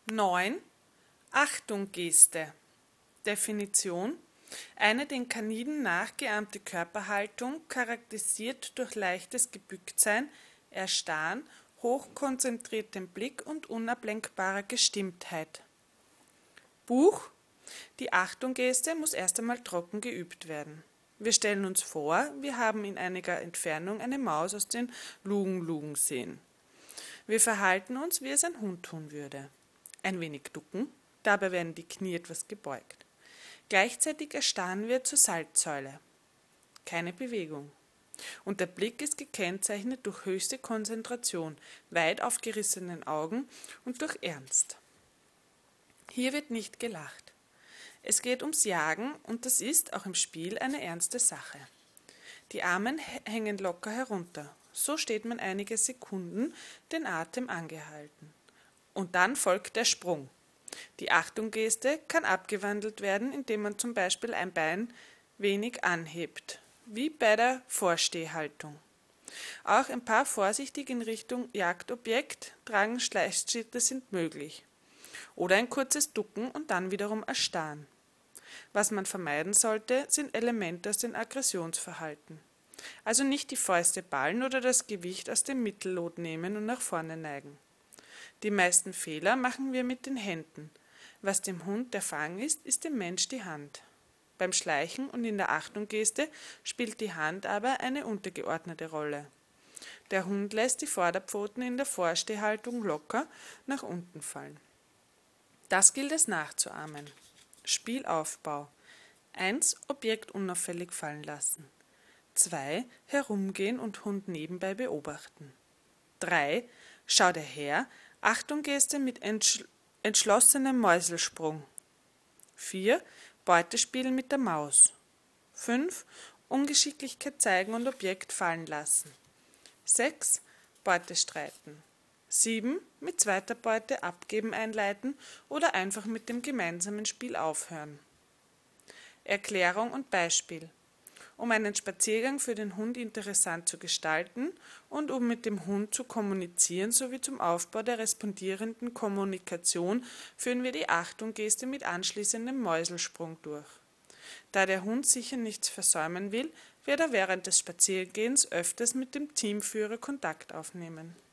9. Achtung-Geste. Definition: eine den Kaniden nachgeahmte Körperhaltung, charakterisiert durch leichtes Gebücktsein, Erstarren, hochkonzentriertem Blick und unablenkbarer Gestimmtheit. Buch: Die Achtung-Geste muss erst einmal trocken geübt werden. Wir stellen uns vor, wir haben in einiger Entfernung eine Maus aus den Lugen lugen sehen. Wir verhalten uns, wie es ein Hund tun würde. Ein wenig ducken, dabei werden die Knie etwas gebeugt. Gleichzeitig erstarren wir zur Salzsäule. Keine Bewegung. Und der Blick ist gekennzeichnet durch höchste Konzentration, weit aufgerissenen Augen und durch Ernst. Hier wird nicht gelacht. Es geht ums Jagen und das ist, auch im Spiel, eine ernste Sache. Die Arme hängen locker herunter. So steht man einige Sekunden, den Atem angehalten. Und dann folgt der Sprung. Die Achtung-Geste kann abgewandelt werden, indem man zum Beispiel ein Bein wenig anhebt, wie bei der Vorstehhaltung. Auch ein paar vorsichtig in Richtung Jagdobjekt tragende Schleichschritte sind möglich. Oder ein kurzes Ducken und dann wiederum Erstarren. Was man vermeiden sollte, sind Elemente aus dem Aggressionsverhalten. Also nicht die Fäuste ballen oder das Gewicht aus dem Mittellot nehmen und nach vorne neigen. Die meisten Fehler machen wir mit den Händen. Was dem Hund der Fang ist, ist dem Mensch die Hand. Beim Schleichen und in der Achtung-Geste spielt die Hand aber eine untergeordnete Rolle. Der Hund lässt die Vorderpfoten in der Vorstehhaltung locker nach unten fallen. Das gilt es nachzuahmen. Spielaufbau: 1. Objekt unauffällig fallen lassen. 2. Herumgehen und Hund nebenbei beobachten. 3. Schau dir her, Achtung-Geste mit entschlossenem Mäuselsprung. 4. Beutespiel mit der Maus. 5. Ungeschicklichkeit zeigen und Objekt fallen lassen. 6. Beute streiten. 7. Mit zweiter Beute abgeben einleiten oder einfach mit dem gemeinsamen Spiel aufhören. Erklärung und Beispiel: Um einen Spaziergang für den Hund interessant zu gestalten und um mit dem Hund zu kommunizieren sowie zum Aufbau der respondierenden Kommunikation führen wir die Achtung-Geste mit anschließendem Mäuselsprung durch. Da der Hund sicher nichts versäumen will, wird er während des Spaziergehens öfters mit dem Teamführer Kontakt aufnehmen.